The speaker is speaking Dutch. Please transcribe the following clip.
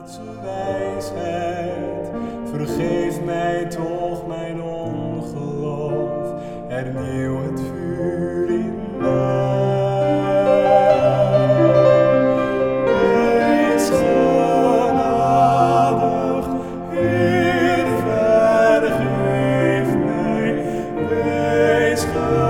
wijsheid, vergeef mij toch mijn ongeloof, hernieuw het vuur in mij. Wees genadig, Heer, vergeef mij, wees genadig.